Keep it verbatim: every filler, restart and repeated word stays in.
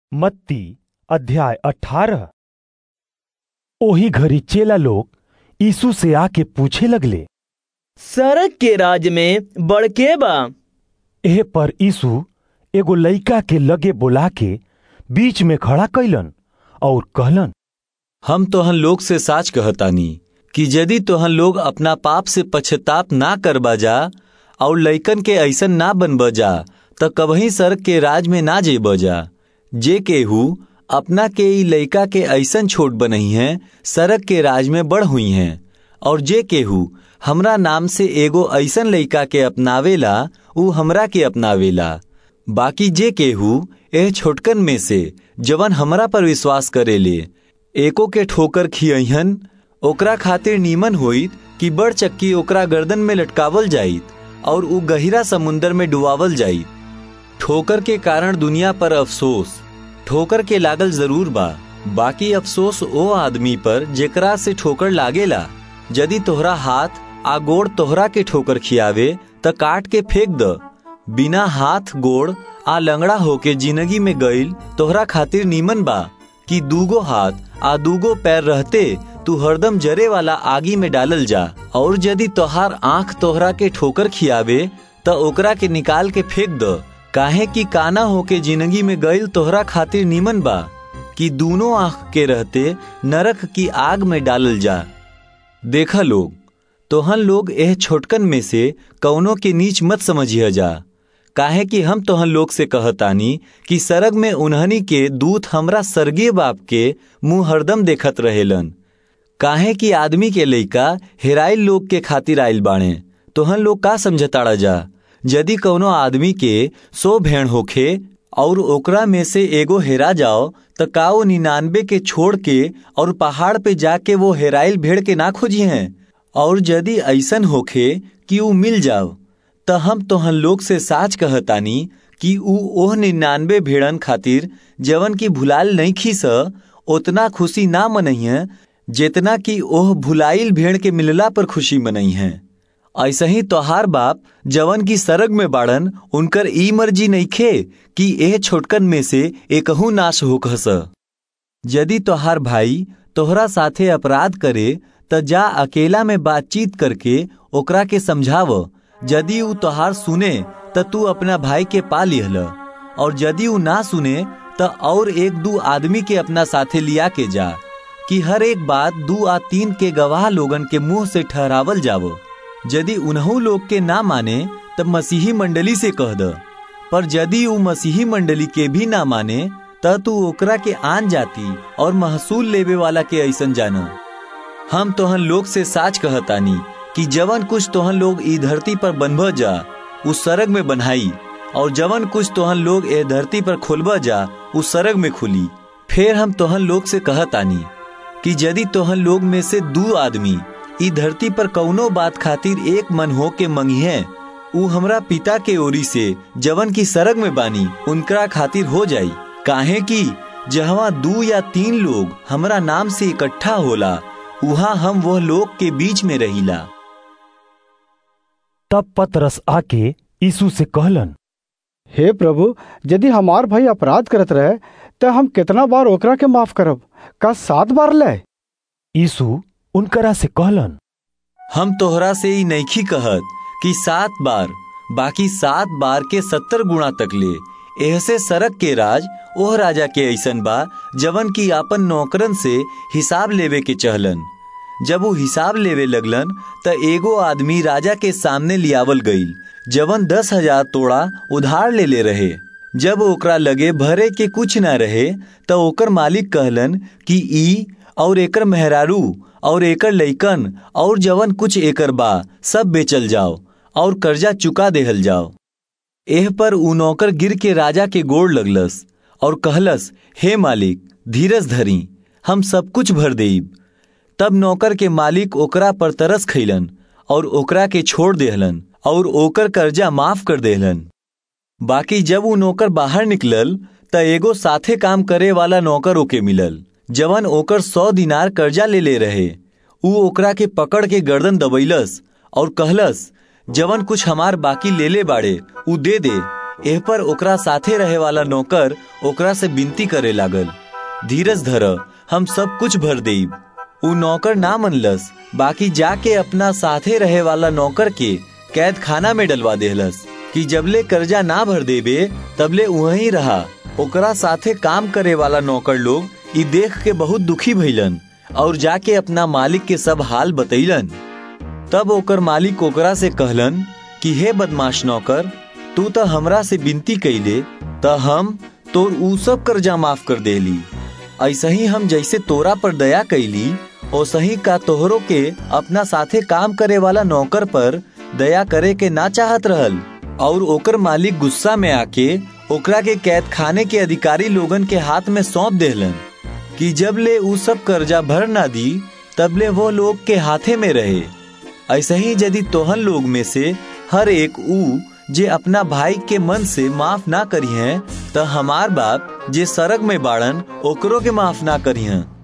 मत्ती अध्याय अठारह। ओही घड़ी चेला लोग यीशु से आके पूछे लगले, सरक के राज में बड़के बा। एह पर यीशु एगो लइका के लगे बोला के बीच में खड़ा कैलन और कहलन, हम तोहन लोग से साच कहतानी कि यदि तोहन लोग अपना पाप से पश्चाताप ना करबा जा और लइकन के ऐसन ना बनबा जा त कबही सरक के राज में ना जेबा जा। जे केहू अपना के ई लइका के ऐसन छोट बनही है सरक के राज में बढ़ हुई हैं। और जे केहू हमरा नाम से एगो ऐसन लइका के अपनावेला ऊ हमरा के अपनावेला। बाकी जे केहू एह छोटकन में से जवन हमरा पर विश्वास करेले एको के ठोकर खियहन ओकरा खातिर नीमन होइत कि बड़ चक्की ओकरा गर्दन में लटकावल जाइत और ऊ गहिरा समुंदर में डुबावल जाइत। ठोकर के कारण दुनिया पर अफसोस ठोकर के लागल जरूर बा, बाकी अफसोस ओ आदमी पर जेकरा से ठोकर लागेला। यदि तोहरा हाथ आ गोड़ तोहरा के ठोकर खियावे त काट के फेंक द। बिना हाथ गोड़ आ लंगड़ा होके जिंदगी में गईल तोहरा खातिर नीमन बा कि दूगो हाथ आ दूगो पैर रहते तू हरदम जरे वाला आगी में डालल जा। और यदि तोहार आंख तोहरा के ठोकर खियावे त ओकरा के निकाल के फेंक द। काहे कि काना होके जिंदगी में गईल तोहरा खातिर नीमन बा कि दूनो आंख के रहते नरक की आग में डालल जा। देखा लोग, तोहन लोग एह छोटकन में से कौनो के नीच मत समझिया जा। काहे कि हम तोहन लोग से कहतानी कि सरग में उन्हनी के दूत हमरा स्वर्गीय बाप के मुंह हरदम देखत रहेलन। काहे कि आदमी के लइका हेराइल लोग के खातिर आइल बाणे। तोहन लोग का समझताड़ा जा? यदि कौनो आदमी के सौ भेड़ होखे और ओकरा में से एगो हेरा जाओ त का वो निन्यानवे के छोड़ के और पहाड़ पे जाके वो हेराइल भेड़ के ना खोजी हैं? और यदि ऐसन होखे कि ऊ मिल जाओ त हम तोहन लोग से साच कहतानी कि ऊ ओह निन्यानवे भेड़न खातिर जवन की भुलाल नहीं खीस उतना खुशी ना मनई है जितना कि ओह भुलाइल भेड़ के मिलला पर खुशी मनई है। ऐसा ही तोहार बाप जवन की सरग में बाड़न उनकर ई मर्जी नइखे कि एह छोटकन में से एकहू नाश होखस। यदि तोहार भाई तोहरा साथे अपराध करे त जा अकेला में बातचीत करके ओकरा के समझाव। यदि ऊ तोहार सुने त तू अपना भाई के पा लिहल, और यदि ऊ ना सुने त और एक दू आदमी के अपना साथे लिया के जा कि हर एक बात दू आ तीन के गवाह लोगन के मुंह से ठहरावल जावो। यदि उन्हों लोग के ना माने तब मसीही मंडली से कह द। पर यदि ऊ मसीही मंडली के भी ना माने त तू ओकरा के आन जाती और महसूल लेवे वाला के ऐसन जाना। हम तोहन लोग से साच कहतानी कि जवन कुछ तोहन लोग ई धरती पर बंधब जा उस सरग में बन्हाई, और जवन कुछ तोहन लोग ए धरती पर खोलब जा उस सरग में खुली। फिर हम तोहन लोग से कहतानी कि यदि तोहन लोग में से दू आदमी ई धरती पर कौनो बात खातिर एक मन हो के मंगिहे ऊ हमरा पिता के ओरी से जवन की सरग में बानी उनकरा खातिर हो जाई। काहे कि जहाँ दू या तीन लोग हमरा नाम से इकट्ठा होला उहाँ हम वह लोग के बीच में रहिला। तब पतरस आके यीशु से कहलन, हे प्रभु, यदि हमार भाई अपराध करत रहे तो हम कितना बार ओकरा के माफ करब? का सात बार ले? यीशु उनकरा से कहलन, हम तोहरा से ही नइखी कहत कि सात बार, बाकी सात बार के सत्तर गुणा तक ले। ऐसे सरक के राज ओह राजा के ऐसन बा जवन की आपन नौकरन से हिसाब लेवे के चहलन। जब वो हिसाब लेवे लगलन त एगो आदमी राजा के सामने लियावल गईल जवन दस हजार तोड़ा उधार ले ले रहे। जब ओकरा लगे भरे के कुछ ना रहे त ओकर मालिक कहलन कि ई और एकर मेहरारू और एकर लइकन और जवन कुछ एकर बा सब बेचल जाओ और कर्जा चुका देहल जाओ। एह पर ऊ नौकर गिर के राजा के गोड़ लगलस और कहलस, हे मालिक, धीरज धरी, हम सब कुछ भर देब। तब नौकर के मालिक ओकरा पर तरस खइलन और ओकरा के छोड़ देहलन और ओकर कर्जा माफ कर देहलन। बाकी जब ऊ नौकर बाहर निकलल त एगो साथे काम करे वाला नौकर ओके मिलल जवन ओकर सौ दिनार कर्जा ले ले रहे। ऊ ओकरा के पकड़ के गर्दन दबैलस और कहलस, जवन कुछ हमार बाकी ले ले बाड़े ऊ दे दे, एह पर ओकरा साथे रहे वाला नौकर ओकरा से विनती करे लागल, धीरज धर, हम सब कुछ भर देब। उ नौकर ना मनलस, बाकी जाके अपना साथे रहे वाला नौकर के कैद खाना में डलवा देहलस कि जबले कर्जा ना भर देबे तबले वहीं रहा। ओकरा साथे काम करे वाला नौकर लोग ई देख के बहुत दुखी भइलन और जाके अपना मालिक के सब हाल बतैलन। तब ओकर मालिक ओकरा से कहलन कि हे बदमाश नौकर, तू तो हमरा से विनती कैले त हम तोर ऊ सब कर्जा माफ कर देली। ऐसा ही हम जैसे तोरा पर दया कैली वैसे ही का तोहरो के अपना साथे काम करे वाला नौकर पर दया करे के ना चाहत रहल। और ओकर मालिक गुस्सा में आके ओकरा के कैद खाने के अधिकारी लोगन के हाथ में सौंप देहलन कि जब ले ऊ सब कर्जा भर ना दी तब ले वो लोग के हाथे में रहे। ऐसे ही यदि तोहन लोग में से हर एक ऊ जे अपना भाई के मन से माफ ना करी है तो हमार बाप जे सरग में बाड़न ओकरो के माफ ना करी है।